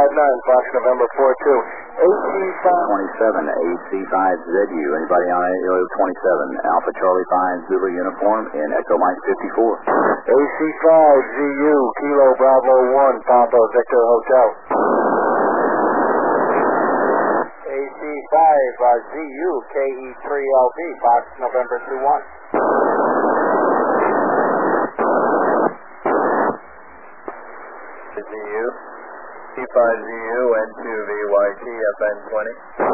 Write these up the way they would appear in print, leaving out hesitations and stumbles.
Fox November 42. AC5. 27, AC5ZU. Anybody on AO 27? Alpha Charlie 5 Zulu uniform in Echo Mike 54. AC5ZU, Kilo Bravo 1, Papa Victor Hotel. AC5ZU, KE3LB, Fox November 21. ZU, T5ZU, N2VYT, FN20.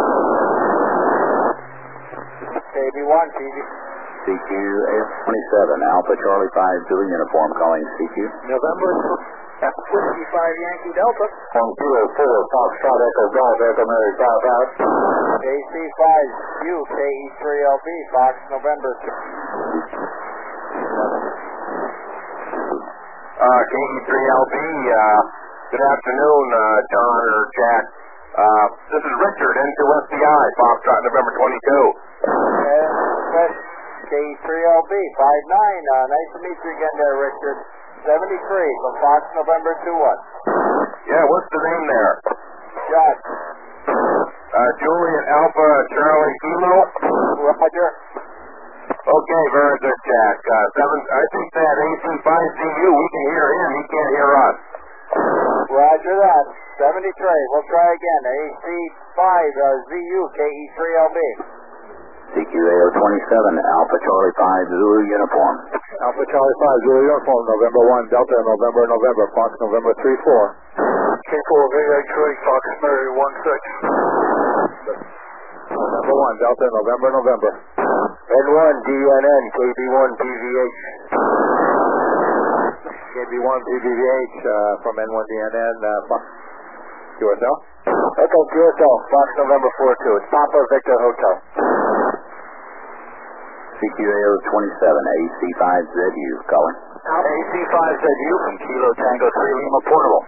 KB1, TV. CQ 827, Alpha Charlie 5 Zulu uniform calling CQ. November 55 Yankee Delta. On Kilo 4, Foxtrot Echo Golf, Echo Mary South House. AC5U, KE3LB, Fox November 2. KE3LB, good afternoon, John or Jack. This is Richard, N2SBI, Foxtrot November 22. KE3LB, 59. Nice to meet you again there, Richard. 73 from Fox November 21. Yeah, what's the name there? Jack. Juliet Alpha Charlie Kilo? Roger. Okay, very good, Jack. I think that AC5ZU, we can hear him, he can't hear us. Roger that. 73. We'll try again. AC5ZU, KE3LB. CQ 827, Alpha Charlie 5 Zulu uniform. Alpha Charlie 5 Zulu uniform, November 1, Delta, November, Fox November 3-4. K4 VH3, Fox Mary 1-6. November 1, Delta, November. N1 DNN, KB1 PVH. KB1 PVH from N1 DNN, Fox QSL. Okay, QSL, Fox November 4-2. It's Papa Victor Hotel. CQ 827, AC5ZU calling. AC5ZU from Kilo Tango 3 Lima Portable.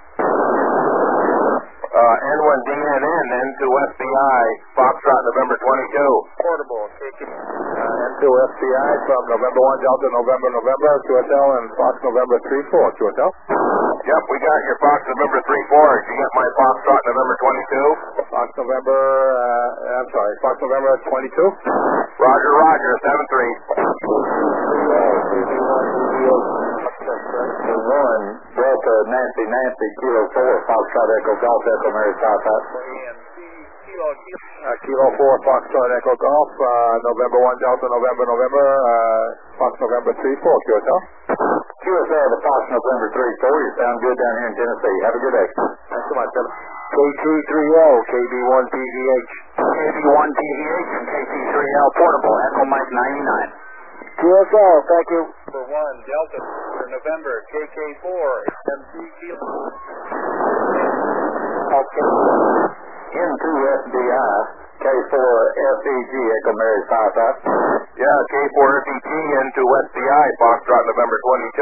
N1 DNN, N2 SBI, Foxtrot November 22. Portable. N2 SBI from November 1, Delta, November, QSL, and Fox November 3-4. QSL? Yep, we got your Fox November 3-4. Did you get my Foxtrot November 22? Fox November, Fox November 22? Roger, 7-3. 1, Delta, Nancy, Kilo 4, Foxtrot Echo Golf, Echo Mary South House. Kilo 4, Foxtrot Echo Golf, November 1, Delta, November, Fox November 3-4, QSL? QSL, the Fox November 3-4, you sound good down here in Tennessee. Have a good day. Thanks so much, brother. KT3L, KB1 PVH. KB1 PVH and KT3L Portable, Echo Mike 99. QSL, thank you. For 1, Delta, for November, KK4, MC Kilo. Okay. N2 SBI, K4 FEG, Echo Mary South House. Yeah, K4 FEG, N2 SBI, Foxtrot November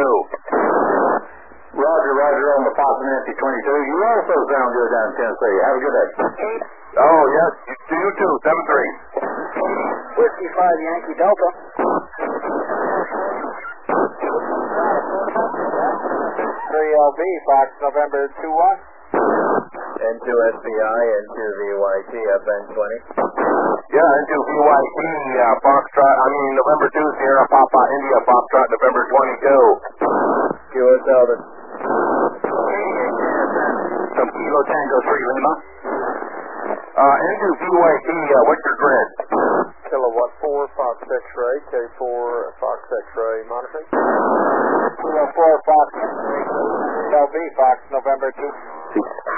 22. Roger on the Fox Nancy 22. You also sound good down in Tennessee. Have a good day. Oh, yes, you too, 7-3. Whiskey 5 Yankee Delta. 3LB, Fox November 2-1. N2 SBI, N2 VYT, FN20. Yeah, N2 VYT, November 2, Sierra Papa, India, Foxtrot, November 22. QSL, Some Kilo Tango 3 Lima. N2 VYT, what's your grid? Kilowatt 4, Fox X-Ray, K4, Fox X-Ray monitoring. Kilo 4, Fox LB, Fox November 2.